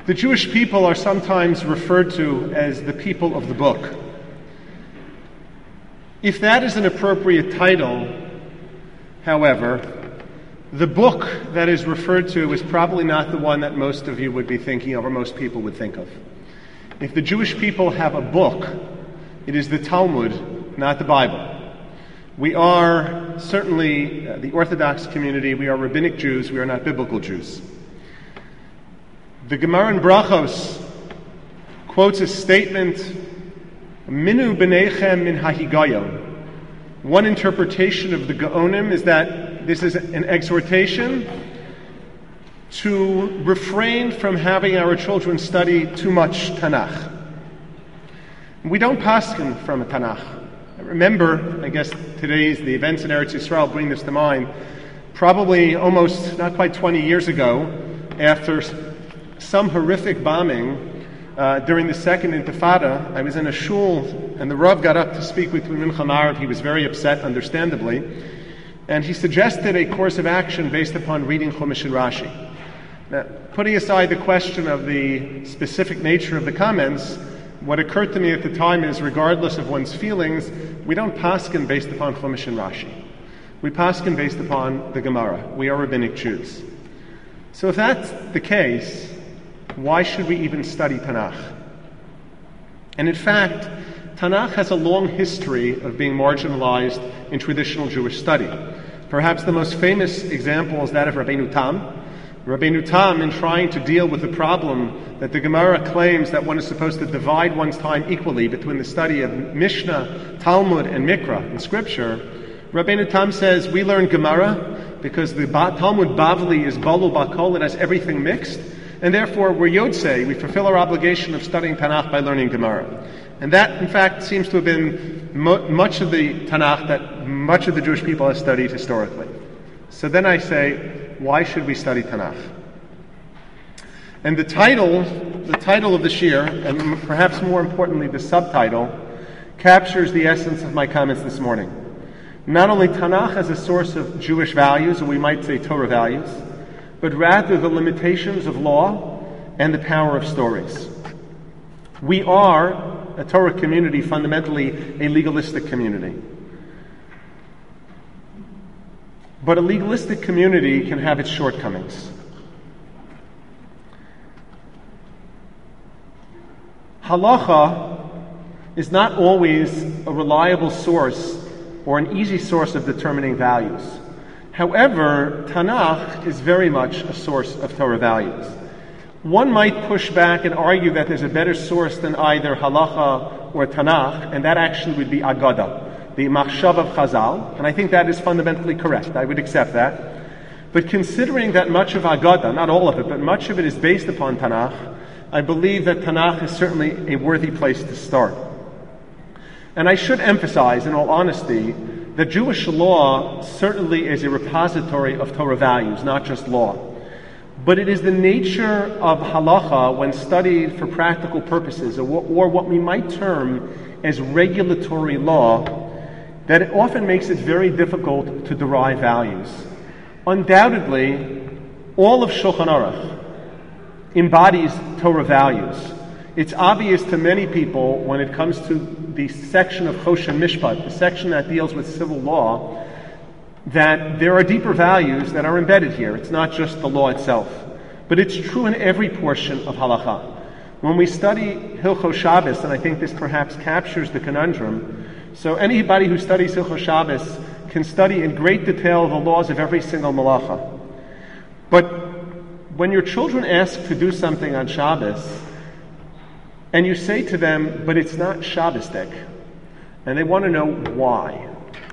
The Jewish people are sometimes referred to as the people of the book. If that is an appropriate title, however, the book that is referred to is probably not the one that most of you would be thinking of or most people would think of. If the Jewish people have a book, it is the Talmud, not the Bible. We are certainly the Orthodox community, we are rabbinic Jews, we are not biblical Jews. The Gemara in Brachos quotes a statement, Minu b'neichem min hahigayon. One interpretation of the Gaonim is that this is an exhortation to refrain from having our children study too much Tanakh. We don't paskin from a Tanakh. I remember, I guess today's the events in Eretz Yisrael bring this to mind, probably almost not quite 20 years ago, after some horrific bombing during the Second Intifada, I was in a shul and the Rav got up to speak with Mincha Marav. He was very upset, understandably, and he suggested a course of action based upon reading Chumash and Rashi. Now, putting aside the question of the specific nature of the comments, what occurred to me at the time is, regardless of one's feelings, we don't paskin based upon Chumash and Rashi. We paskin based upon the Gemara. We are rabbinic Jews. So if that's the case, why should we even study Tanakh? And in fact, Tanakh has a long history of being marginalized in traditional Jewish study. Perhaps the most famous example is that of Rabbeinu Tam. Rabbeinu Tam, in trying to deal with the problem that the Gemara claims that one is supposed to divide one's time equally between the study of Mishnah, Talmud, and Mikra in Scripture, Rabbeinu Tam says, we learn Gemara because the Talmud Bavli is Balu Bakol, it has everything mixed, and therefore we're Yodsei, we fulfill our obligation of studying Tanakh by learning Gemara. And that, in fact, seems to have been much of the Tanakh that much of the Jewish people have studied historically. So then I say, why should we study Tanakh? And the title of this year, and perhaps more importantly the subtitle, captures the essence of my comments this morning. Not only Tanakh as a source of Jewish values, or we might say Torah values, but rather the limitations of law and the power of stories. We are a Torah community, fundamentally a legalistic community. But a legalistic community can have its shortcomings. Halacha is not always a reliable source or an easy source of determining values. However, Tanakh is very much a source of Torah values. One might push back and argue that there's a better source than either Halacha or Tanakh, and that actually would be Agada, the Machshav of Chazal, and I think that is fundamentally correct. I would accept that. But considering that much of Agada, not all of it, but much of it is based upon Tanakh, I believe that Tanakh is certainly a worthy place to start. And I should emphasize, in all honesty, that Jewish law certainly is a repository of Torah values, not just law. But it is the nature of halacha, when studied for practical purposes, or what we might term as regulatory law, that it often makes it very difficult to derive values. Undoubtedly, all of Shulchan Aruch embodies Torah values. It's obvious to many people when it comes to the section of Choshen Mishpat, the section that deals with civil law, that there are deeper values that are embedded here. It's not just the law itself. But it's true in every portion of Halakha. When we study Hilchos Shabbos, and I think this perhaps captures the conundrum, so anybody who studies Hilchos Shabbos can study in great detail the laws of every single malacha. But when your children ask to do something on Shabbos, and you say to them, but it's not Shabbosdik, and they want to know why.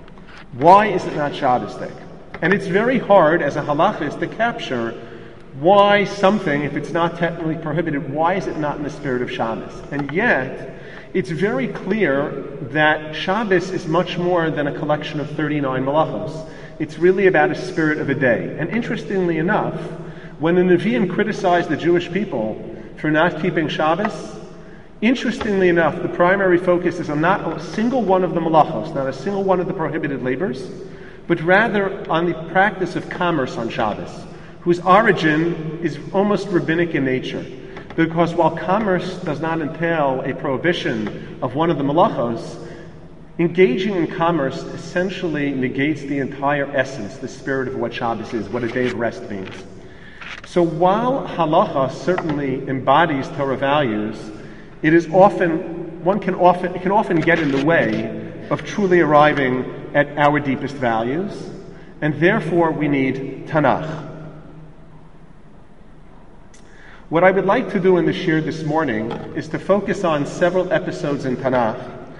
Why is it not Shabbosdik? And it's very hard as a halachist to capture why something, if it's not technically prohibited, why is it not in the spirit of Shabbos? And yet, it's very clear that Shabbos is much more than a collection of 39 malachos. It's really about a spirit of a day. And interestingly enough, when the Nevi'im criticized the Jewish people for not keeping Shabbos, interestingly enough, the primary focus is on not a single one of the malachos, not a single one of the prohibited labors, but rather on the practice of commerce on Shabbos, whose origin is almost rabbinic in nature. Because while commerce does not entail a prohibition of one of the malachos, engaging in commerce essentially negates the entire essence, the spirit of what Shabbos is, what a day of rest means. So while halacha certainly embodies Torah values, it can often get in the way of truly arriving at our deepest values, and therefore we need Tanakh. What I would like to do in the shir this morning is to focus on several episodes in Tanakh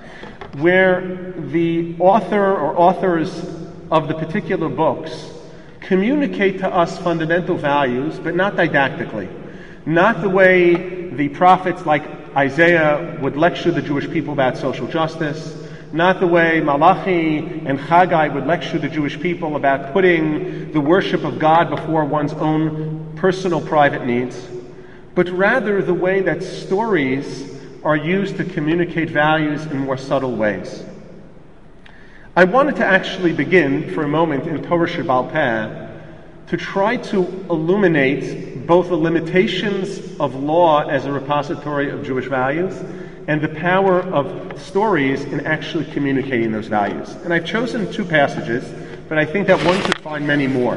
where the author or authors of the particular books communicate to us fundamental values, but not didactically. Not the way the prophets like Isaiah would lecture the Jewish people about social justice, not the way Malachi and Haggai would lecture the Jewish people about putting the worship of God before one's own personal private needs, but rather the way that stories are used to communicate values in more subtle ways. I wanted to actually begin for a moment in Torah Sheba'al Peh to try to illuminate both the limitations of law as a repository of Jewish values and the power of stories in actually communicating those values. And I've chosen two passages, but I think that one could find many more.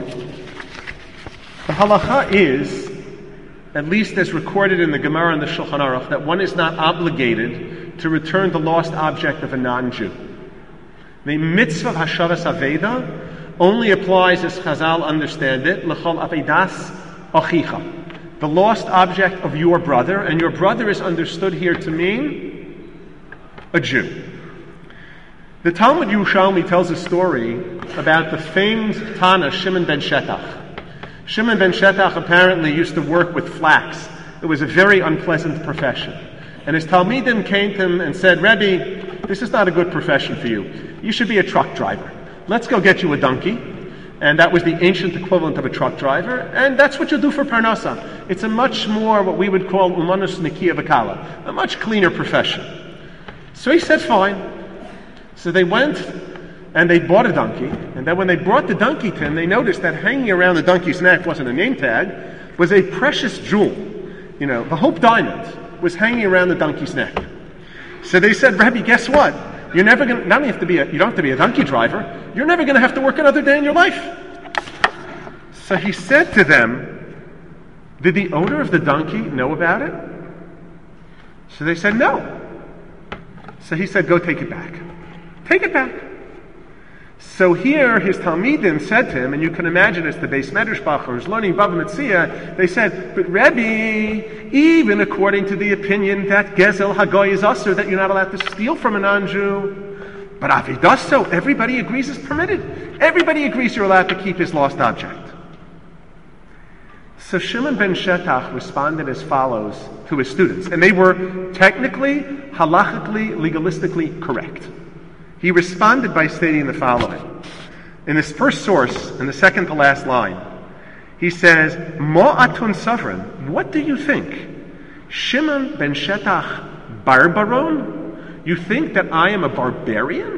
The halacha is, at least as recorded in the Gemara and the Shulchan Aruch, that one is not obligated to return the lost object of a non-Jew. The mitzvah of Hashavas Aveda only applies, as Chazal understand it, l'chol avedas achicha, the lost object of your brother, and your brother is understood here to mean a Jew. The Talmud Yerushalmi tells a story about the famed Tana Shimon ben Shetach. Shimon ben Shetach apparently used to work with flax. It was a very unpleasant profession. And his Talmidim came to him and said, Rebbe, this is not a good profession for you. You should be a truck driver. Let's go get you a donkey. And that was the ancient equivalent of a truck driver. And that's what you'll do for Parnasa. It's a much more what we would call umanus nikiya v'kala, a much cleaner profession. So he said, fine. So they went and they bought a donkey. And then when they brought the donkey to him, they noticed that hanging around the donkey's neck wasn't a name tag, was a precious jewel. You know, the Hope Diamond was hanging around the donkey's neck. So they said, Rebbe, guess what? You're never going to, not only you don't have to be a donkey driver, you're never going to have to work another day in your life. So he said to them, did the owner of the donkey know about it? So they said, no. So he said, go take it back. Take it back. So here his Talmidim said to him, and you can imagine it's the Beis Medrash Bacher who's learning Bava Metzia, they said, but Rebbe, even according to the opinion that Gezel Hagoy is usher, that you're not allowed to steal from a non-Jew, but if he does so, everybody agrees it's permitted. Everybody agrees you're allowed to keep his lost object. So Shimon ben Shetach responded as follows to his students, and they were technically, halachically, legalistically correct. He responded by stating the following. In this first source, in the second to last line, he says, Mo'atun Savran, what do you think? Shimon ben Shetach barbaron? You think that I am a barbarian?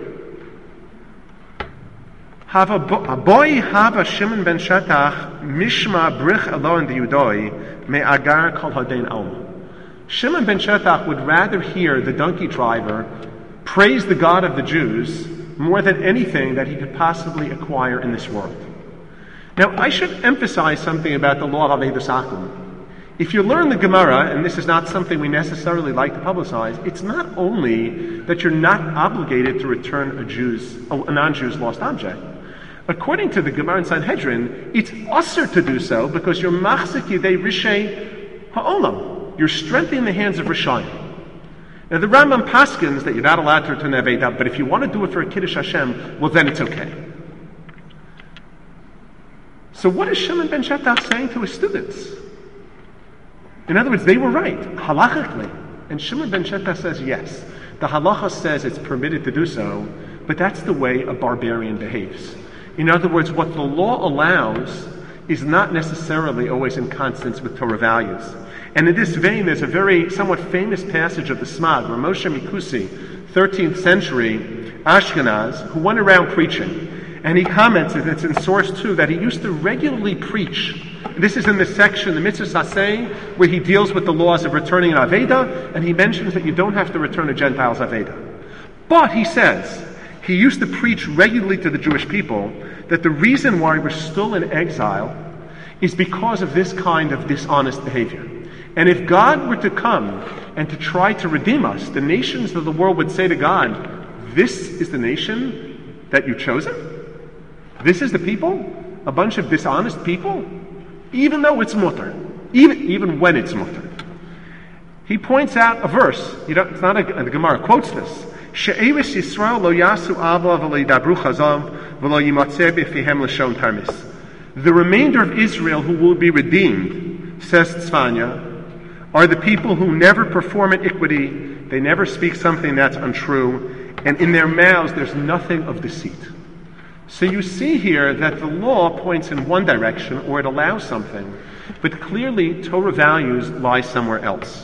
Boy hava Shimon ben Shetach mishma brich alon diyudoi me agar kol hadein alma. Shimon ben Shetach would rather hear the donkey driver praise the God of the Jews more than anything that he could possibly acquire in this world. Now, I should emphasize something about the law of Avedas Akum. If you learn the Gemara, and this is not something we necessarily like to publicize, it's not only that you're not obligated to return a non-Jew's lost object. According to the Gemara in Sanhedrin, it's usher to do so because you're machzik yidei rishei ha'olam. You're strengthening the hands of Rishayim. Now the Rambam paskins that you're not allowed to return Aveda, but if you want to do it for a Kiddush Hashem, well then it's okay. So what is Shimon ben Shetach saying to his students? In other words, they were right, halachically. And Shimon ben Shetach says yes. The halacha says it's permitted to do so, but that's the way a barbarian behaves. In other words, what the law allows is not necessarily always in consonance with Torah values. And in this vein, there's a very somewhat famous passage of the Smag, where Moshe Mikusi, 13th century Ashkenaz, who went around preaching. And he comments, it's in source 2, that he used to regularly preach. This is in the section, the Mitzvah Saseh, where he deals with the laws of returning an Aveda, and he mentions that you don't have to return a Gentile's Aveda. But he says, he used to preach regularly to the Jewish people that the reason why we're still in exile is because of this kind of dishonest behavior. And if God were to come and to try to redeem us, the nations of the world would say to God, this is the nation that you've chosen? This is the people? A bunch of dishonest people? Even though it's mutter. Even when it's mutter. He points out a verse. It's not the Gemara quotes this. She'elis Yisrael lo yasu ava v'lo yidabru chazav v'lo yimatzeh b'fihem l'shon tarmis. The remainder of Israel who will be redeemed, says Tzfanya, are the people who never perform iniquity, they never speak something that's untrue, and in their mouths there's nothing of deceit. So you see here that the law points in one direction, or it allows something, but clearly Torah values lie somewhere else.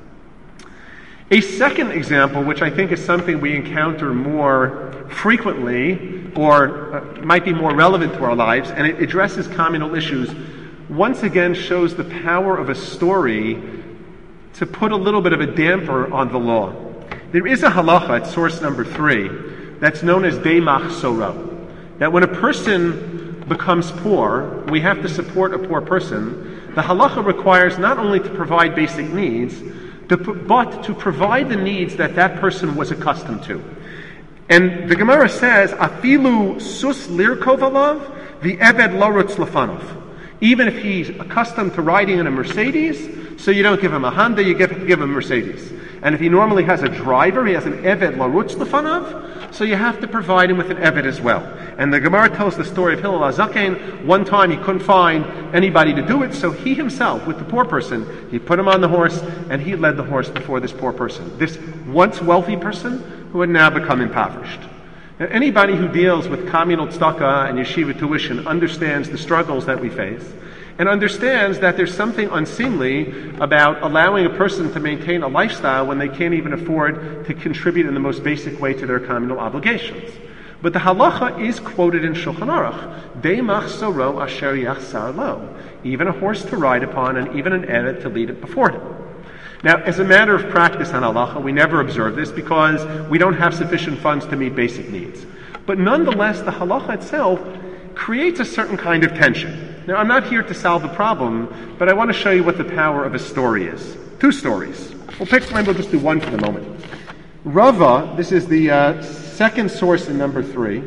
A second example, which I think is something we encounter more frequently, or might be more relevant to our lives, and it addresses communal issues, once again shows the power of a story to put a little bit of a damper on the law. There is a halacha at source number 3 that's known as Deimach Soro. That when a person becomes poor, we have to support a poor person. The halacha requires not only to provide basic needs, but to provide the needs that that person was accustomed to. And the Gemara says, Afilu sus lirkov alav, the eved larutz lefanov. Even if he's accustomed to riding in a Mercedes, so you don't give him a Honda, you give him a Mercedes. And if he normally has a driver, he has an eved larutz lefanav, so you have to provide him with an eved as well. And the Gemara tells the story of Hillel HaZaken. One time he couldn't find anybody to do it, so he himself, with the poor person, he put him on the horse, and he led the horse before this poor person. This once wealthy person who had now become impoverished. Now, anybody who deals with communal tzedakah and yeshiva tuition understands the struggles that we face, and understands that there's something unseemly about allowing a person to maintain a lifestyle when they can't even afford to contribute in the most basic way to their communal obligations. But the halacha is quoted in Shulchan Aruch, Deimach Soro asher yachsar lo, even a horse to ride upon and even an eved to lead it before him. Now, as a matter of practice on halacha, we never observe this because we don't have sufficient funds to meet basic needs. But nonetheless, the halacha itself creates a certain kind of tension. Now, I'm not here to solve the problem, but I want to show you what the power of a story is. 2 stories. We'll just do one for the moment. Rava, this is the second source in number 3.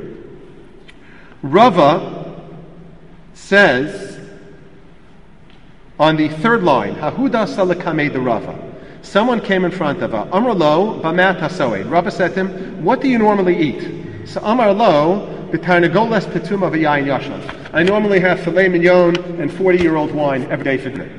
Rava says on the 3rd line, Hahuda salakame de Rava. Someone came in front of her. Amar lo b'mat hasoed. Rava said to him, what do you normally eat? So Amar lo b'tarnagoles petuma v'yayin yashan. I normally have filet mignon and 40-year-old wine every day for dinner.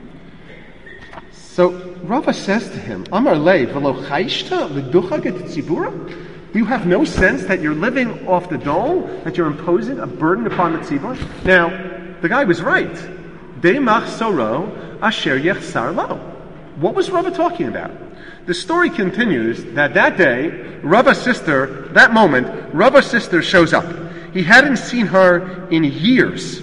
So Rava says to him, Amar le v'lo chayishta l'ducha get tzibura? Do you have no sense that you're living off the dole, that you're imposing a burden upon the tzibur? Now, the guy was right. Deimach soro asher yechsar lo. What was Rava talking about? The story continues that day, Rava's sister, that moment, Rava's sister shows up. He hadn't seen her in years.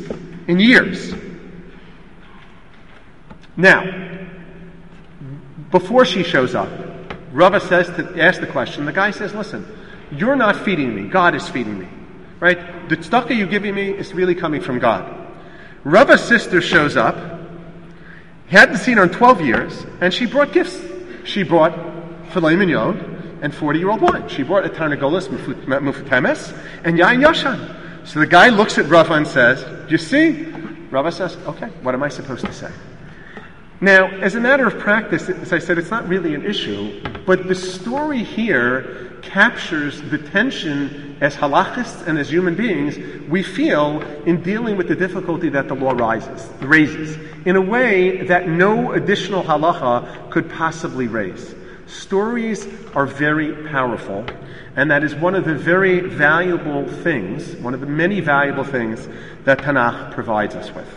Now, before she shows up, Rava says to ask the question, the guy says, listen, you're not feeding me, God is feeding me. Right? The tzedakah you're giving me is really coming from God. Rava's sister shows up. He hadn't seen her in 12 years, and she brought gifts. She brought filet mignon and 40-year-old wine. She brought a tarnagolas mufutemes and yain yashan. So the guy looks at Rava and says, you see? Rava says, okay, what am I supposed to say? Now, as a matter of practice, as I said, it's not really an issue, but the story here captures the tension as halachists and as human beings we feel in dealing with the difficulty that the law raises, in a way that no additional halacha could possibly raise. Stories are very powerful, and that is one of the very valuable things, one of the many valuable things that Tanakh provides us with.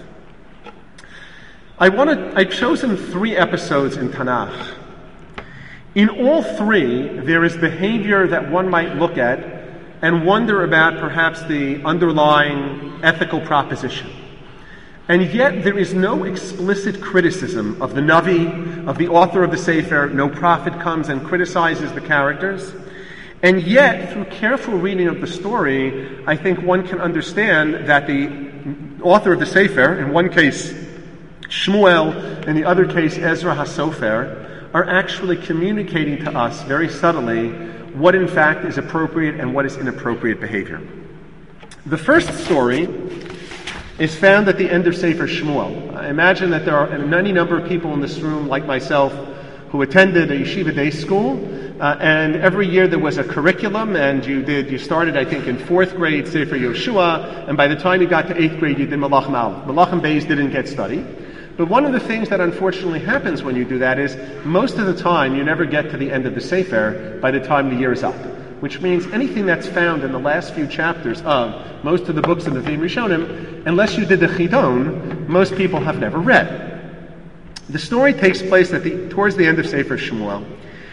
I've chosen 3 episodes in Tanakh. In all 3, there is behavior that one might look at and wonder about perhaps the underlying ethical proposition. And yet there is no explicit criticism of the Navi, of the author of the Sefer. No prophet comes and criticizes the characters. And yet, through careful reading of the story, I think one can understand that the author of the Sefer, in one case Shmuel, in the other case Ezra HaSofer, are actually communicating to us very subtly what in fact is appropriate and what is inappropriate behavior. The first story is found at the end of Sefer Shmuel. I imagine that there are any number of people in this room, like myself, who attended a yeshiva day school, and every year there was a curriculum, and you started, I think, in 4th grade Sefer Yoshua, and by the time you got to 8th grade you did Malachim Aleph. Malachim Beis didn't get studied. But one of the things that unfortunately happens when you do that is most of the time you never get to the end of the Sefer by the time the year is up. Which means anything that's found in the last few chapters of most of the books of the Nevi'im Rishonim, unless you did the Chidon, most people have never read. The story takes place towards the end of Sefer Shmuel.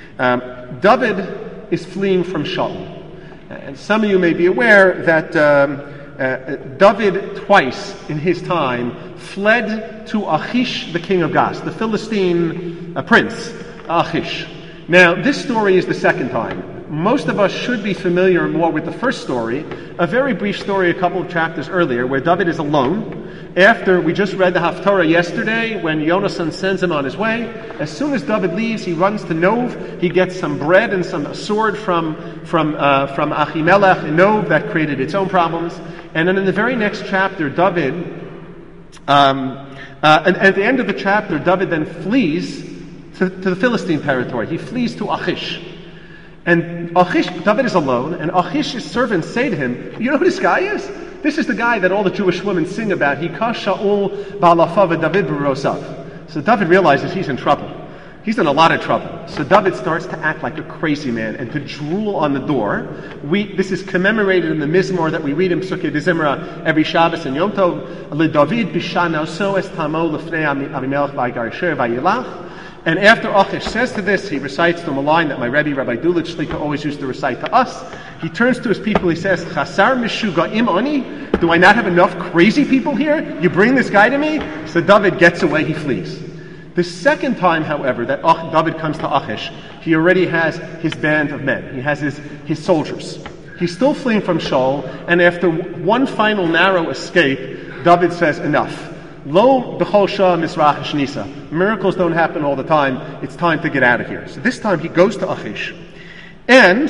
David is fleeing from Shaul. And some of you may be aware that David twice in his time fled to Achish, the king of Gath, the Philistine prince, Achish. Now, this story is the second time. Most of us should be familiar more with the first story, a very brief story a couple of chapters earlier, where David is alone. After we just read the Haftarah yesterday, when Yonasan sends him on his way, as soon as David leaves, he runs to Nov. He gets some bread and some sword from Achimelech in Nov that created its own problems. And then in the very next chapter, David, and at the end of the chapter, David then flees to the Philistine territory. He flees to Achish. And David is alone, and Achish's servants say to him, you know who this guy is? This is the guy that all the Jewish women sing about. Hika Shaul ba'alafav David b'rosav. So David realizes he's in trouble. He's in a lot of trouble. So David starts to act like a crazy man and to drool on the door. This is commemorated in the Mizmor that we read in Psukei D'Zimra every Shabbos and Yom Tov. LeDavid b'shana so es tamo lefnei Avimelech v'agarisher v'yilach. And after Achish says to this, he recites them a line that my Rebbe, Rabbi Dulitz Shlita, always used to recite to us. He turns to his people, he says, Chasar mishuga'im ani? Do I not have enough crazy people here? You bring this guy to me? So David gets away, he flees. The second time, however, that David comes to Achish, he already has his band of men. He has his soldiers. He's still fleeing from Shaul, and after one final narrow escape, David says, enough. Lo b'chol shah misrach shnisa. Miracles don't happen all the time. It's time to get out of here. So this time he goes to Achish, and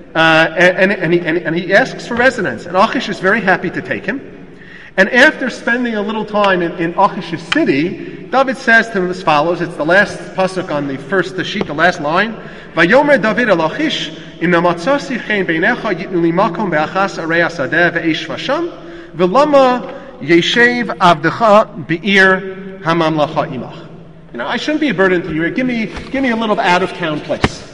he asks for residence. And Achish is very happy to take him. And after spending a little time in Achish's city, David says to him as follows. It's the last pasuk on the first sheet, the last line. Vayomer David el Achish, im namatzasi chen beinecha yitnu li makom be'achas arei hasadeh ve'esh vasham v'lama Yeshev avdecha be'ir hamamlacha imach. I shouldn't be a burden to you. Give me a little out-of-town place.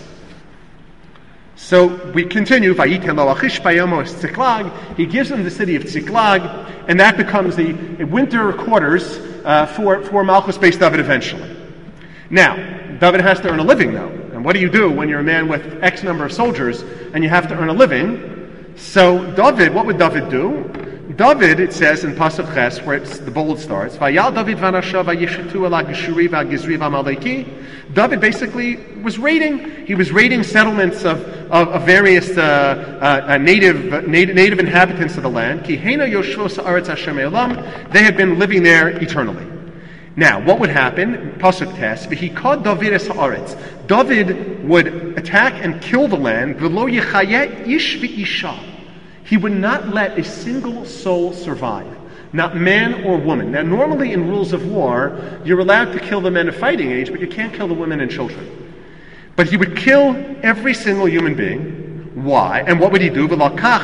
So we continue. Vayitel lo Achish bayomo es Tziklag. He gives him the city of Tziklag, and that becomes the winter quarters for Malchus Beis David eventually. Now, David has to earn a living, though. And what do you do when you're a man with X number of soldiers and you have to earn a living? So what would David do? David, it says in Pasuk Ches, where the bold starts, Vayal David vanashav vayishetu ela geshuri v'agizri v'amaleki. David basically was raiding. He was raiding settlements of various native inhabitants of the land. Ki heina yoshvos haaretz Hashem elam. They had been living there eternally. Now, what would happen? Pasuk Tes, v'hikad David es haaretz. David would attack and kill the land. V'lo yechayeh ish v'isha. He would not let a single soul survive, not man or woman. Now, normally in rules of war, you're allowed to kill the men of fighting age, but you can't kill the women and children. But he would kill every single human being. Why? And what would he do? He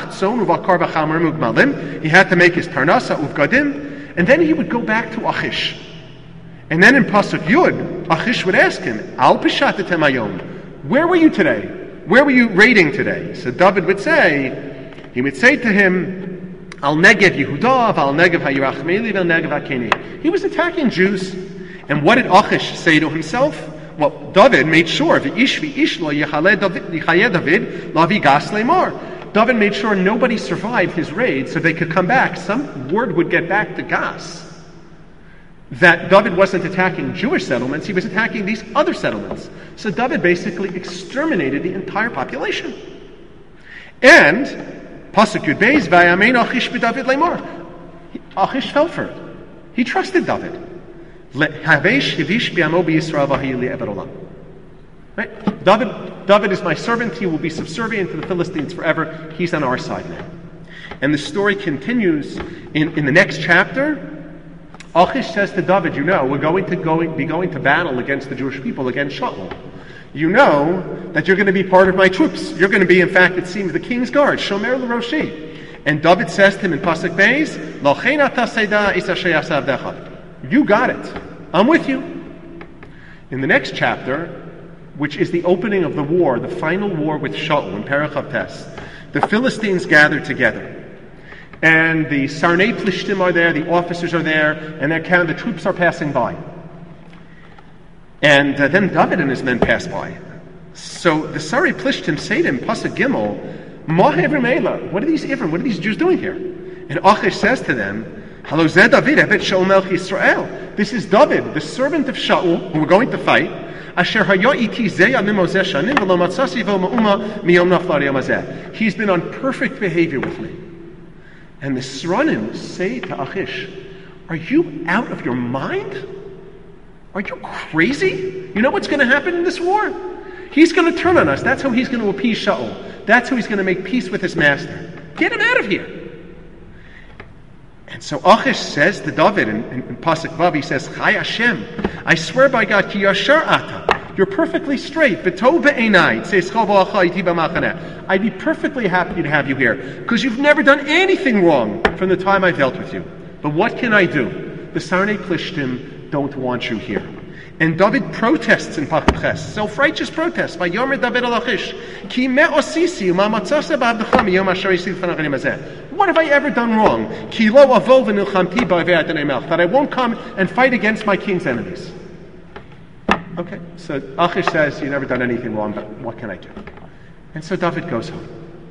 had to make his tarnasa uvgadim, and then he would go back to Achish. And then in Pasuk Yud, Achish would ask him, Al pishatetem hayom. Where were you today? Where were you raiding today? So David would say, he would say to him, Al Negev Yehuda, Al Negev HaYirachmeli, Al Negev HaKeni. He was attacking Jews. And what did Achish say to himself? Well, David made sure, V'ish lo Yechayeh David, Lavi Gas Lemar. David made sure nobody survived his raid so they could come back. Some word would get back to Gas that David wasn't attacking Jewish settlements, he was attacking these other settlements. So David basically exterminated the entire population. And Pasuk Yud Beis, Vayamein Achish b'David lemar. Achish fell for it. He trusted David. Havesh hivish b'amo b'Yisrael v'hayi li'eved olam. Right? David is my servant. He will be subservient to the Philistines forever. He's on our side now. And the story continues in the next chapter. Achish says to David, you know, we're going to be going to battle against the Jewish people, against Shaul. You know that you're going to be part of my troops. You're going to be, in fact, it seems, the king's guard, Shomer l'Roshi. And David says to him in Pasuk Beis, Lochein ata seda is asher yasa avdecha. You got it. I'm with you. In the next chapter, which is the opening of the war, the final war with Shaul in Perach Havtes, the Philistines gather together. And the Sarnei Plishtim are there, the officers are there, and the troops are passing by. And then David and his men pass by. So the Sarnei Plishtim say to him, Pasuk Gimel, Ma hevrim eila? What are these Jews doing here? And Achish says to them, Halo zeh David, evet Shaul melech Yisrael. This is David, the servant of Shaul, who we're going to fight. Asher haya iti zeh yamim ozeh shanim v'lo matzasi vo ma'uma miyom nafla yom hazeh. He's been on perfect behavior with me. And the Sranim say to Achish, are you out of your mind? Are you crazy? You know what's going to happen in this war? He's going to turn on us. That's how he's going to appease Shaul. That's how he's going to make peace with his master. Get him out of here. And so Achish says to David in Pasuk Vav, he says, Chai Hashem, I swear by God, ki yashar ata. You're perfectly straight. I'd be perfectly happy to have you here, because you've never done anything wrong from the time I've dealt with you. But what can I do? The Sarnei Plishtim don't want you here. And David protests in Pasuk Ches, self-righteous protest. Vayomer David al Achish, ki me osisi u'ma matzasa ba'avdecha miyom asher yisif fanachem hazeh. What have I ever done wrong? Ki lo avo v'nilchamti ba'avei Adonai melech, that I won't come and fight against my king's enemies. Okay, so Achish says, you've never done anything wrong, but what can I do? And so David goes home.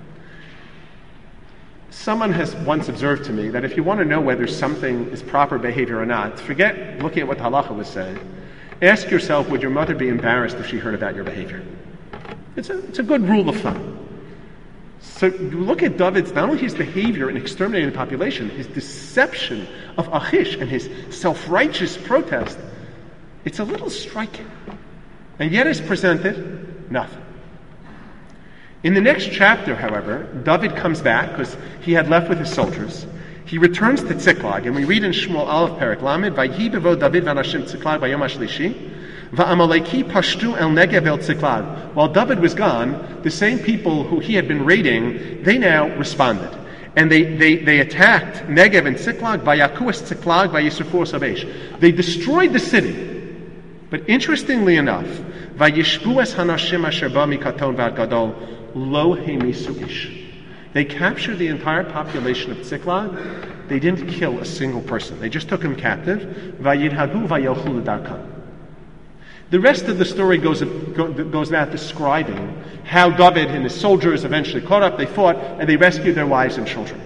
Someone has once observed to me that if you want to know whether something is proper behavior or not, forget looking at what the halacha was saying. Ask yourself, would your mother be embarrassed if she heard about your behavior? It's a good rule of thumb. So you look at David's, not only his behavior in exterminating the population, his deception of Achish and his self-righteous protest, it's a little striking. And yet is presented nothing. In the next chapter, however, David comes back because he had left with his soldiers. He returns to Tziklag, and we read in Shmuel Aleph Perek Lamed, Vayhi bevo David v'anashim Tziklag v'yom hashlishi, v'amaleki pashtu el Negev el Tziklag. While David was gone, the same people who he had been raiding, they now responded. And they attacked Negev and Tziklag, v'yakuas Tziklag v'yisufur sabesh. They destroyed the city. But interestingly enough, v'yishbu es hanashim asher ba mikaton v'ad gadol lo hemisu ish. They captured the entire population of Tziklag. They didn't kill a single person. They just took him captive. Vayidhagu vayelchu l'darkam. The rest of the story goes about describing how David and his soldiers eventually caught up, they fought, and they rescued their wives and children.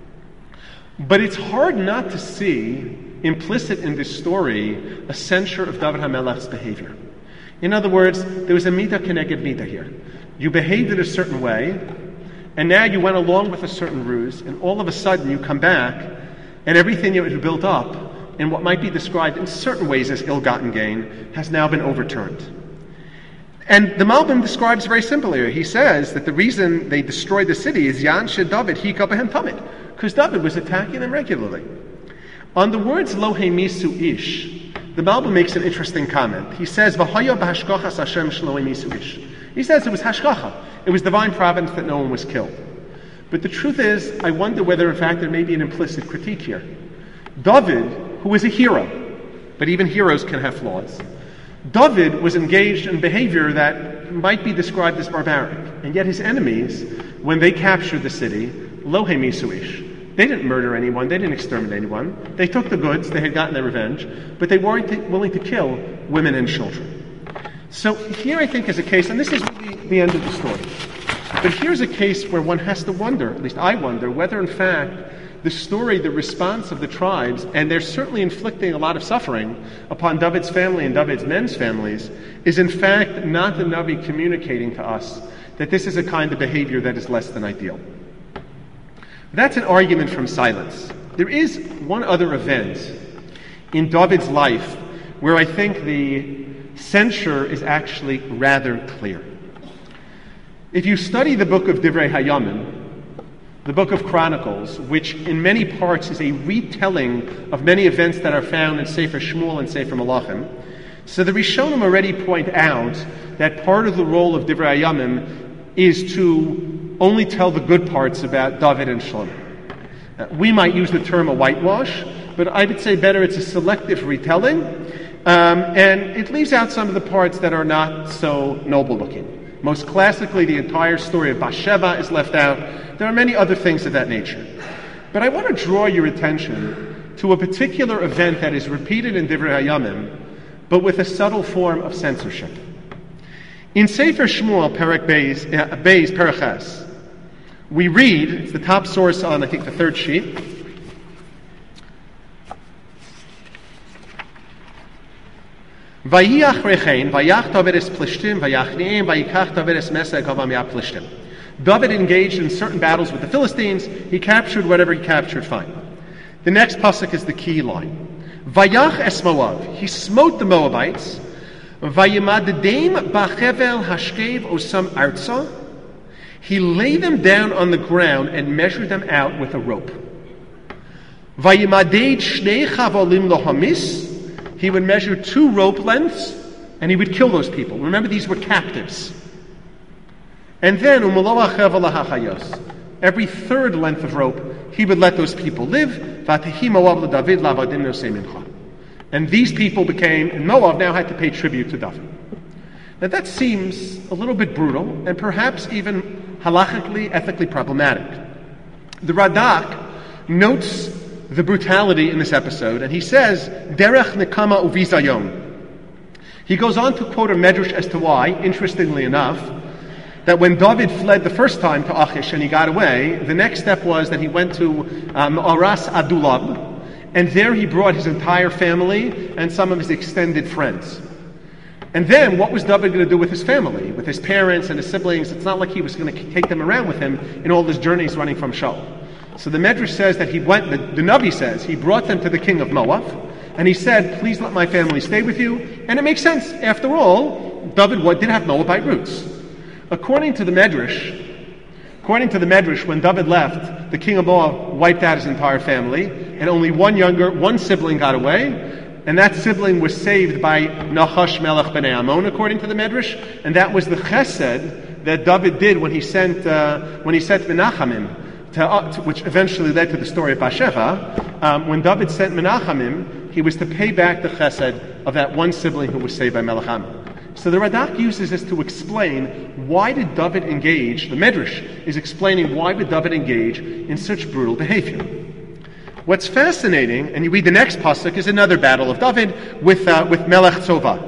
But it's hard not to see implicit in this story a censure of David HaMelech's behavior. In other words, there was a midah keneged midah here. You behaved in a certain way, and now you went along with a certain ruse, and all of a sudden you come back, and everything you had built up in what might be described in certain ways as ill-gotten gain has now been overturned. And the Malbim describes very simply here. He says that the reason they destroyed the city is Yan She David Hika Behem Tamid, because David was attacking them regularly. On the words Lo Hemisu Ish, the Malbim makes an interesting comment. He says V'haya b'hashkachas Hashem shelo hemisu ish. He says it was hashkacha. It was divine providence that no one was killed. But the truth is, I wonder whether in fact there may be an implicit critique here. David, who was a hero, but even heroes can have flaws, David was engaged in behavior that might be described as barbaric. And yet his enemies, when they captured the city, lo hemisu ish, they didn't murder anyone, they didn't exterminate anyone. They took the goods, they had gotten their revenge, but they weren't willing to kill women and children. So here I think is a case, and this is really the end of the story. But here's a case where one has to wonder, at least I wonder, whether in fact the story, the response of the tribes, and they're certainly inflicting a lot of suffering upon David's family and David's men's families, is in fact not the Navi communicating to us that this is a kind of behavior that is less than ideal. That's an argument from silence. There is one other event in David's life where I think the censure is actually rather clear. If you study the book of Divrei Hayamim, the book of Chronicles, which in many parts is a retelling of many events that are found in Sefer Shmuel and Sefer Malachim, so the Rishonim already point out that part of the role of Divrei Hayamim is to only tell the good parts about David and Shlomo. We might use the term a whitewash, but I would say better it's a selective retelling, and it leaves out some of the parts that are not so noble looking. Most classically, the entire story of Bathsheba is left out. There are many other things of that nature. But I want to draw your attention to a particular event that is repeated in Divrei Hayamim, but with a subtle form of censorship. In Sefer Shmuel, Perek Beis, Perek Ches, we read, it's the top source on, I think, the third sheet, Vayach rechein, vayach David es Plishtim, vayachniim, vayikach David es Mesek avamiyah Plishtim. David engaged in certain battles with the Philistines. He captured whatever he captured, fine. The next pasuk is the key line. Vayach es Moav. He smote the Moabites. Vayimaddeim bachevel hashkev osam artza. He laid them down on the ground and measured them out with a rope. Vayimaded shnei chavalim lohamis. He would measure 2 rope lengths, and he would kill those people. Remember, these were captives. And then, every third length of rope, he would let those people live. And these people became, and Moab now had to pay tribute to David. Now that seems a little bit brutal, and perhaps even halachically, ethically problematic. The Radak notes the brutality in this episode, and he says, Derech nekama uvizayon. He goes on to quote a medrash as to why, interestingly enough, that when David fled the first time to Achish and he got away, the next step was that he went to Aras Adullam, and there he brought his entire family and some of his extended friends. And then, what was David going to do with his family, with his parents and his siblings? It's not like he was going to take them around with him in all his journeys running from Shaul. So the Medrash says that he went, the Navi says, he brought them to the king of Moab, and he said, please let my family stay with you. And it makes sense. After all, David did have Moabite roots. According to the Medrash, when David left, the king of Moab wiped out his entire family, and only one sibling got away, and that sibling was saved by Nachash Melech Bnei Ammon, according to the Medrash, and that was the chesed that David did when he sent Menachamim, which eventually led to the story of Bathsheba. When David sent Menachamim, he was to pay back the chesed of that one sibling who was saved by Melech Ammon. So the Radak uses this to explain why did David engage, the Medrash is explaining why did David engage in such brutal behavior. What's fascinating, and you read the next pasuk, is another battle of David with Melech Tzova.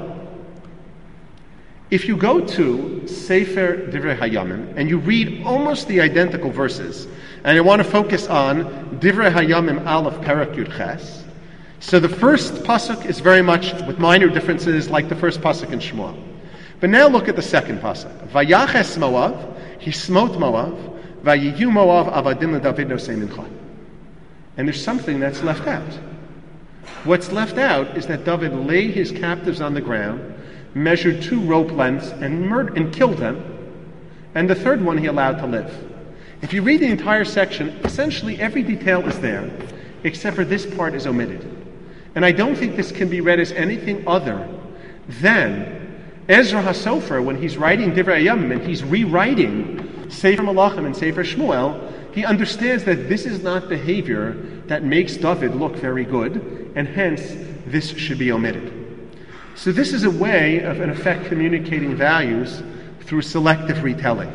If you go to Sefer Divrei Hayamim and you read almost the identical verses, and I want to focus on Divrei Hayamim Aleph Perek Yud Ches, so the first pasuk is very much with minor differences like the first pasuk in Shmuel. But now look at the second pasuk. Vayaches Moav, he smote Moav, Vayiyu Moav avadim leDavid nosei mincha. And there's something that's left out. What's left out is that David laid his captives on the ground, measured 2 rope lengths, and killed them. And the third one he allowed to live. If you read the entire section, essentially every detail is there, except for this part is omitted. And I don't think this can be read as anything other than Ezra HaSofer, when he's writing Divrei Hayamim and he's rewriting Sefer Malachim and Sefer Shmuel, he understands that this is not behavior that makes David look very good, and hence this should be omitted. So this is a way of, in effect, communicating values through selective retelling.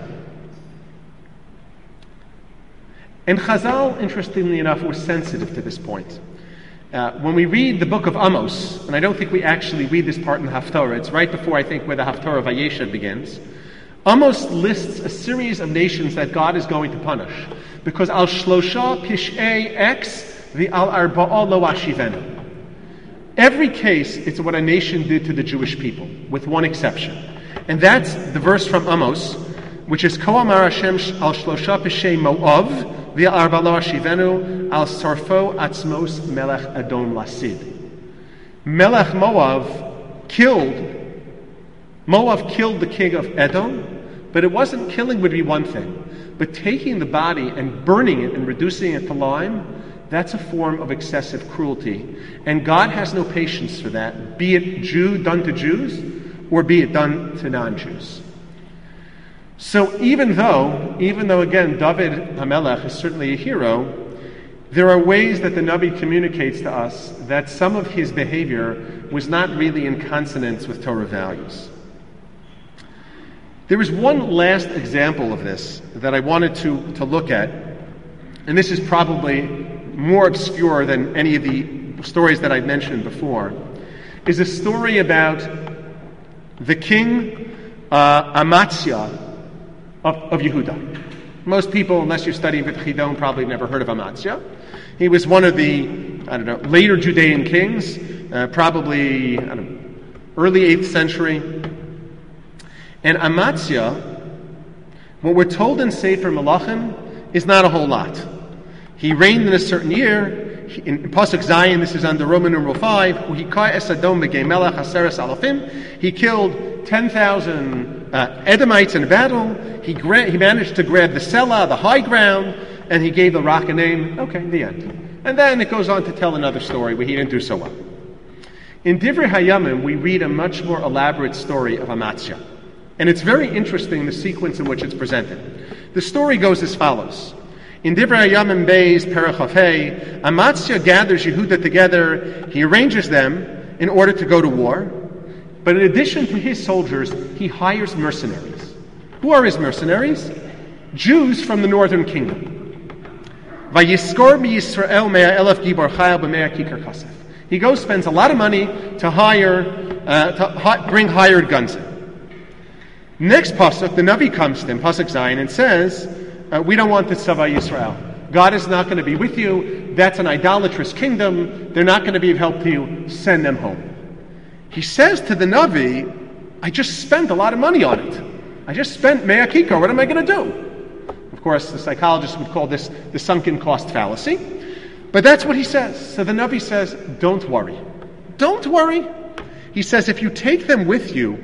And Chazal, interestingly enough, was sensitive to this point. When we read the book of Amos, and I don't think we actually read this part in the Haftorah, it's right before, I think, where the Haftorah of Vayeshev begins. Amos lists a series of nations that God is going to punish. Because al shlosha pish'ei X the al arba'a lo ashivenu. Every case, it's what a nation did to the Jewish people, with one exception. And that's the verse from Amos, which is Ko amar Hashem al shlosha pish'ei Moav the al arba'a lo ashivenu al sarfo atzmos melech Edom lasid. Melech Moav killed the king of Edom, but it wasn't killing would be one thing, but taking the body and burning it and reducing it to lime, that's a form of excessive cruelty. And God has no patience for that, be it Jew done to Jews or be it done to non-Jews. So even though again David HaMelech is certainly a hero, there are ways that the Navi communicates to us that some of his behavior was not really in consonance with Torah values. There is one last example of this that I wanted to look at, and this is probably more obscure than any of the stories that I've mentioned before, is a story about the king Amatzia of Yehuda. Most people, unless you're studying with Chidon, probably never heard of Amatzia. He was one of the, later Judean kings, probably, early 8th century. And Amatzia, what we're told in Sefer Melachim, is not a whole lot. He reigned in a certain year. In Pasuk Zayin, this is under Roman numeral 5, he killed 10,000 Edomites in a battle. He managed to grab the Selah, the high ground, and he gave the rock a name. Okay, the end. And then it goes on to tell another story where he didn't do so well. In Divrei Hayamim, we read a much more elaborate story of Amatzia. And it's very interesting, the sequence in which it's presented. The story goes as follows. In Divrei Hayamim Beis, Perach Hafei, Amatzia gathers Yehuda together. He arranges them in order to go to war. But in addition to his soldiers, he hires mercenaries. Who are his mercenaries? Jews from the northern kingdom. Vayiskor mi-Yisrael 100,000 gibor chayil b'mea kikar kasef. He goes, spends a lot of money to bring hired guns in. Next pasuk, the Navi comes to him, pasuk Zayin, and says, we don't want this Tzava Yisrael. God is not going to be with you. That's an idolatrous kingdom. They're not going to be of help to you. Send them home. He says to the Navi, I just spent a lot of money on it. I just spent Mea Kikar. What am I going to do? Of course, the psychologists would call this the sunken cost fallacy. But that's what he says. So the Navi says, don't worry. Don't worry. He says, if you take them with you,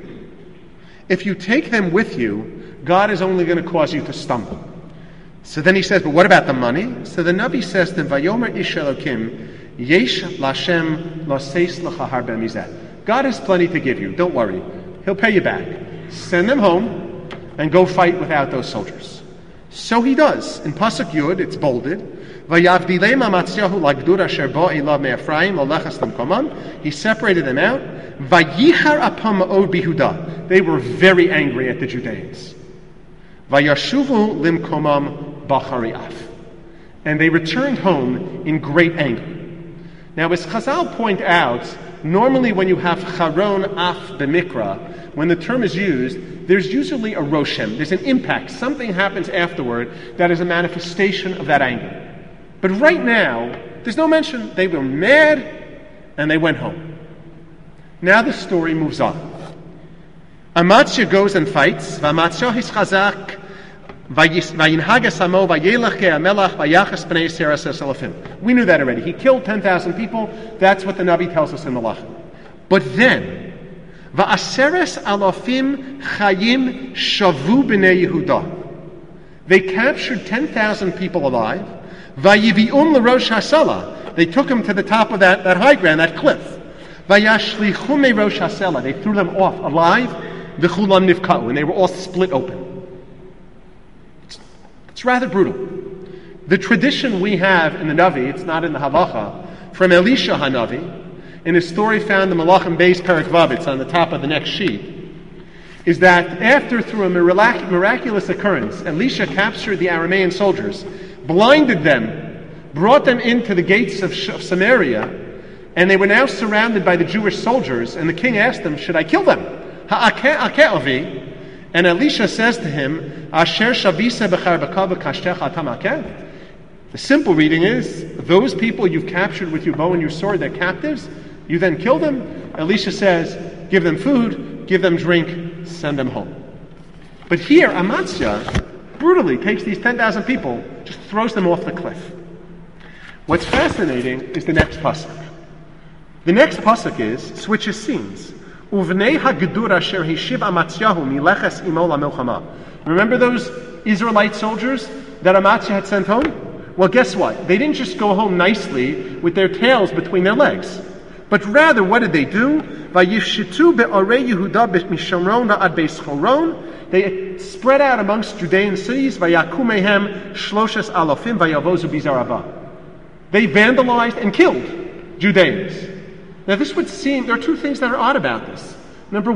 God is only going to cause you to stumble. So then he says, but what about the money? So the Navi says to him, Vayomer ish Elokim, yesh lashem laseis lacha harbe mizeh. God has plenty to give you. Don't worry. He'll pay you back. Send them home and go fight without those soldiers. So he does. In Pasuk Yud, it's bolded. He separated them out. They were very angry at the Judeans. And they returned home in great anger. Now, as Chazal point out, normally when you have charon af b'mikra, when the term is used, there's usually a roshem. There's an impact. Something happens afterward that is a manifestation of that anger. But right now, there's no mention. They were mad and they went home. Now the story moves on. Amatzia goes and fights. V'Amatzia his chazak. We knew that already. He killed 10,000 people. That's what the Navi tells us in Malachim. But then, Va'aseres alafim chayim shavu b'nei Yehuda. They captured 10,000 people alive. Vayivi'um l'rosh hasela. They took them to the top of that high ground, that cliff. Vayashlichum me'rosh hasela. They threw them off alive. V'chulam nivka'u. And they were all split open. It's rather brutal. The tradition we have in the Navi, it's not in the Halacha, from Elisha HaNavi, in a story found in Malachim Beis Perek Vav, it's on the top of the next sheet, is that after, through a miraculous occurrence, Elisha captured the Aramean soldiers, blinded them, brought them into the gates of Samaria, and they were now surrounded by the Jewish soldiers, and the king asked them, should I kill them? Ha'akeh avi? And Elisha says to him, Asher shavisa b'charbaka v'kashtecha tamakeh. The simple reading is, those people you've captured with your bow and your sword, they're captives, you then kill them. Elisha says, give them food, give them drink, send them home. But here, Amaziah brutally takes these 10,000 people, just throws them off the cliff. What's fascinating is the next pasuk. The next pasuk switches scenes. Uvnei hagedur asher hishiv Amatziyahu mileches imo lamilchama. Remember those Israelite soldiers that Amaziah had sent home? Well, guess what? They didn't just go home nicely with their tails between their legs. But rather, what did they do? Vayishitu be'arei Yehuda mishamron va'ad beis choron. They spread out amongst Judean cities. Vayakumehem shloshes alofim vayavozu bizarava. They vandalized and killed Judeans. Now, this would seem, there are two things that are odd about this. Number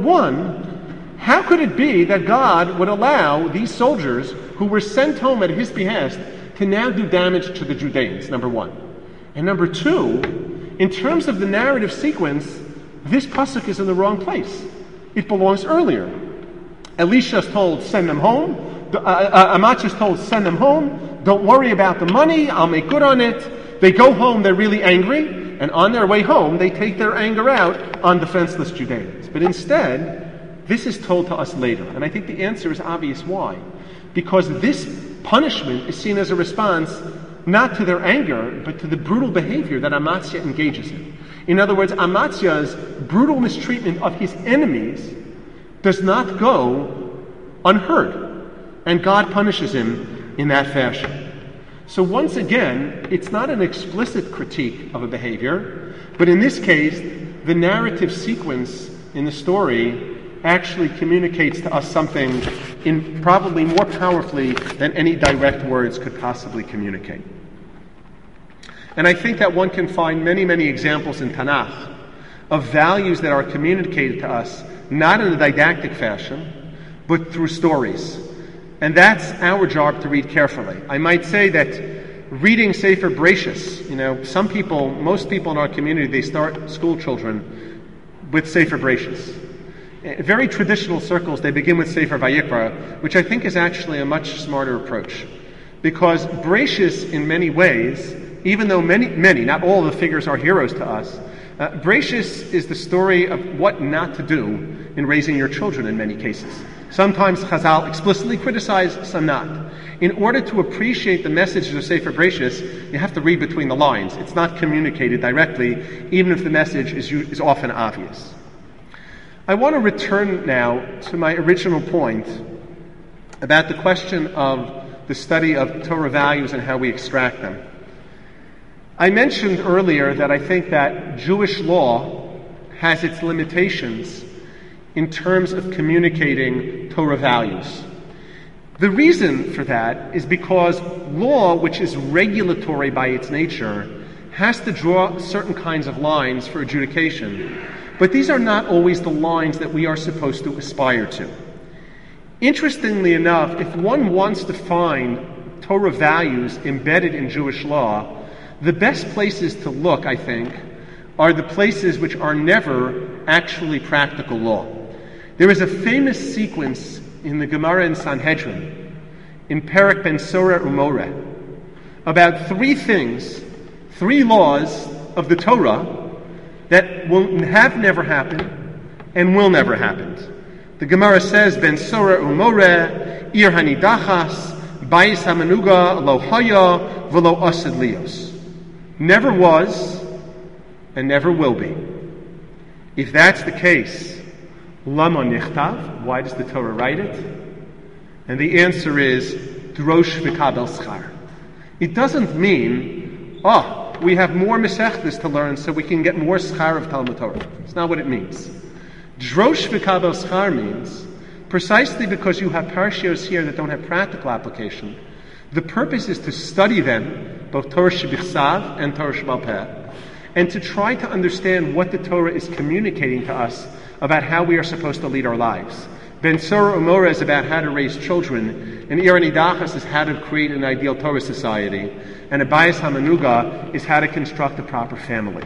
one, how could it be that God would allow these soldiers who were sent home at his behest to now do damage to the Judeans, number one. And number two, in terms of the narrative sequence, this pasuk is in the wrong place. It belongs earlier. Elisha is told, send them home. Amaziah is told, send them home. Don't worry about the money, I'll make good on it. They go home, they're really angry, and on their way home, they take their anger out on defenseless Judeans. But instead, this is told to us later. And I think the answer is obvious why. Because this punishment is seen as a response not to their anger, but to the brutal behavior that Amaziah engages in. In other words, Amaziah's brutal mistreatment of his enemies does not go unheard, and God punishes him in that fashion. So once again, it's not an explicit critique of a behavior, but in this case, the narrative sequence in the story actually communicates to us something in probably more powerfully than any direct words could possibly communicate. And I think that one can find many, many examples in Tanakh of values that are communicated to us not in a didactic fashion, but through stories. And that's our job to read carefully. I might say that reading Sefer Bereshis, most people in our community, they start school children with Sefer Bereshis. In very traditional circles, they begin with Sefer Vayikra, which I think is actually a much smarter approach. Because Bereshis, in many ways, even though many, not all of the figures are heroes to us, Bereshis is the story of what not to do in raising your children in many cases. Sometimes Chazal explicitly criticize, some not. In order to appreciate the messages of Sefer Bereshis, you have to read between the lines. It's not communicated directly, even if the message is often obvious. I want to return now to my original point about the question of the study of Torah values and how we extract them. I mentioned earlier that I think that Jewish law has its limitations in terms of communicating Torah values. The reason for that is because law, which is regulatory by its nature, has to draw certain kinds of lines for adjudication. But these are not always the lines that we are supposed to aspire to. Interestingly enough, if one wants to find Torah values embedded in Jewish law, the best places to look, I think, are the places which are never actually practical law. There is a famous sequence in the Gemara in Sanhedrin, in Perek Ben Sora Umoreh, about three laws of the Torah that have never happened and will never happen. The Gemara says, Ben Sora Umoreh, Ir Hanidachas, Bayis Hamanuga, Lo Haya, V'lo Asad Lios. Never was and never will be. If that's the case, Lama Nichtav, why does the Torah write it? And the answer is, Drosh V'kabel Schar. It doesn't mean, we have more Masechtas to learn so we can get more Schar of Talmud Torah. It's not what it means. Drosh V'kabel Schar means, precisely because you have parshios here that don't have practical application, the purpose is to study them, both Torah Shebichsav and Torah Shebal Peh, and to try to understand what the Torah is communicating to us about how we are supposed to lead our lives. Ben Sora Umoreh is about how to raise children, and Ir Hanidachas is how to create an ideal Torah society, and Bayis Hamanuga is how to construct a proper family.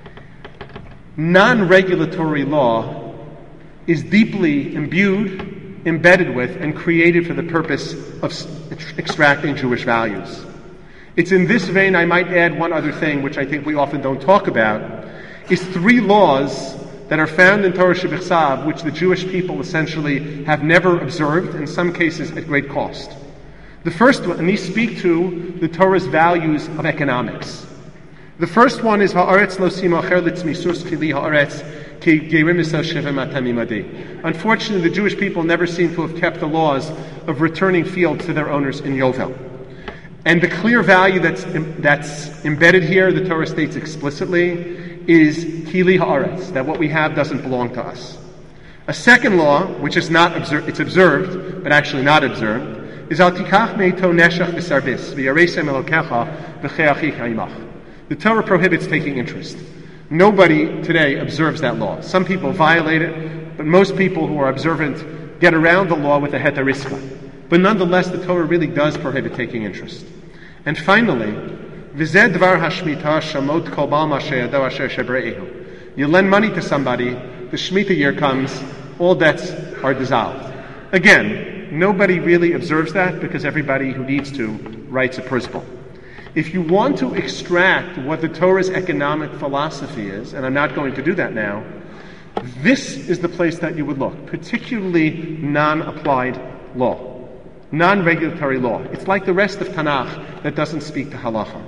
Non-regulatory law is deeply imbued embedded with and created for the purpose of extracting Jewish values. It's in this vein I might add one other thing, which I think we often don't talk about, is 3 laws that are found in Torah Shebichsav, which the Jewish people essentially have never observed, in some cases at great cost. The first one, and these speak to the Torah's values of economics. The first one is Ha'aretz lo sima acher litzmisus chili ha'aretz ki geirim isel shevem atam imadi. Unfortunately, the Jewish people never seem to have kept the laws of returning fields to their owners in Yovel. And the clear value that's embedded here, the Torah states explicitly, is Kili Haaretz, that what we have doesn't belong to us. A second law, which is not observed, it's observed, but actually not observed, is Al Tikach Meito Neshach V'Sarbis V'Yaresem Elokecha V'Cheachicha Imach. The Torah prohibits taking interest. Nobody today observes that law. Some people violate it, but most people who are observant get around the law with a heter iska. But nonetheless, the Torah really does prohibit taking interest. And finally, V'zeh dvar hashmita shamot kol bal masher yadav asher shebre'ehu. You lend money to somebody, the Shemitah year comes, all debts are dissolved. Again, nobody really observes that because everybody who needs to writes a principle. If you want to extract what the Torah's economic philosophy is, and I'm not going to do that now, this is the place that you would look, particularly non-applied law. Non-regulatory law. It's like the rest of Tanakh that doesn't speak to halacha.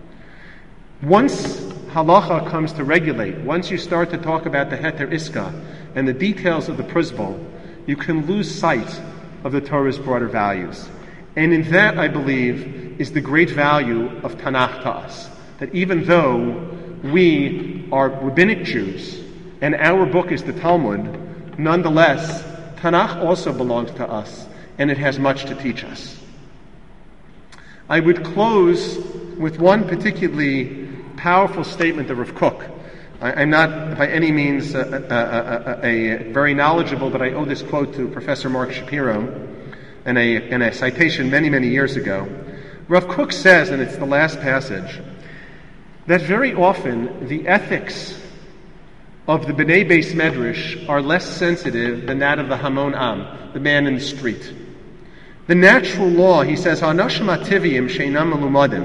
Once halacha comes to regulate, once you start to talk about the heter iska and the details of the principle, you can lose sight of the Torah's broader values. And in that, I believe, is the great value of Tanakh to us. That even though we are rabbinic Jews and our book is the Talmud, nonetheless, Tanakh also belongs to us, and it has much to teach us. I would close with one particularly powerful statement of Rav Kook. I'm not by any means a very knowledgeable, but I owe this quote to Professor Mark Shapiro in a citation many, many years ago. Rav Kook says, and it's the last passage, that very often the ethics of the B'nai Beis Medrash are less sensitive than that of the Hamon Am, the man in the street. The natural law, he says, Ha'anashim ha'tiviyim she'inam melumadim,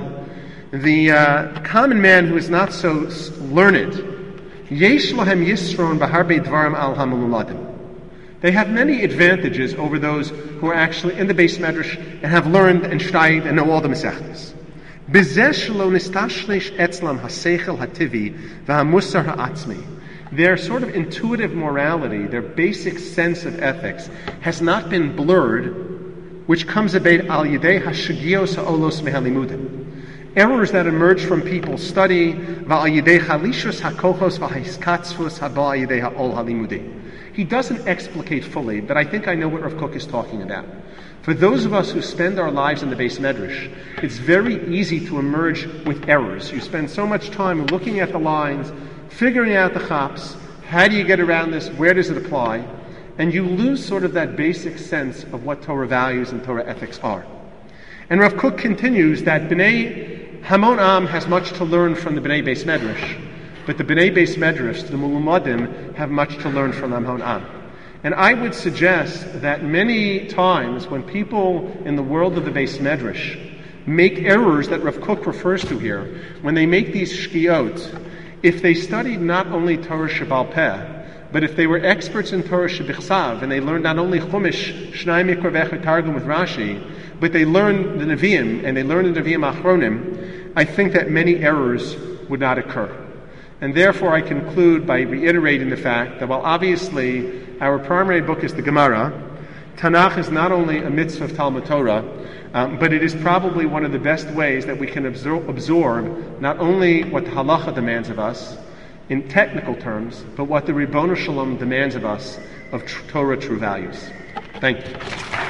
the common man who is not so learned, yesh lahem yisron b'harbe dvarim al ha'meluladim. They have many advantages over those who are actually in the Beis Medrash and have learned and studied and know all the Masechtas. B'zeh shelo nistashlish etzlam ha'seichel ha'tivi v'ha'musar ha'atzmi. Their sort of intuitive morality, their basic sense of ethics, has not been blurred, which comes about al yidei hashagios ha'olos mehalimudim. Errors that emerge from people's study, va'al yidei halishus hakochos v'haiskatzvus haba yidei ha'ol halimudi. He doesn't explicate fully, but I think I know what Rav Kook is talking about. For those of us who spend our lives in the Beis Medrash, it's very easy to emerge with errors. You spend so much time looking at the lines, figuring out the chaps, how do you get around this, where does it apply, and you lose sort of that basic sense of what Torah values and Torah ethics are. And Rav Kook continues that B'nai Hamon Am has much to learn from the B'nai Beis Medrash, but the B'nai Beis Medrash, the Mulumadim, have much to learn from Hamon Am. And I would suggest that many times when people in the world of the Beis Medrash make errors that Rav Kook refers to here, when they make these shkiot, if they studied not only Torah Shebal Peh, but if they were experts in Torah Shebichsav, and they learned not only Chumash, Shnai Mikra V'Echad Targum with Rashi, but they learned the Nevi'im, and they learned the Nevi'im Achronim, I think that many errors would not occur. And therefore I conclude by reiterating the fact that while obviously our primary book is the Gemara, Tanakh is not only a mitzvah of Talmud Torah, but it is probably one of the best ways that we can absorb not only what the halacha demands of us in technical terms, but what the Ribono Shalom demands of us of Torah true values. Thank you.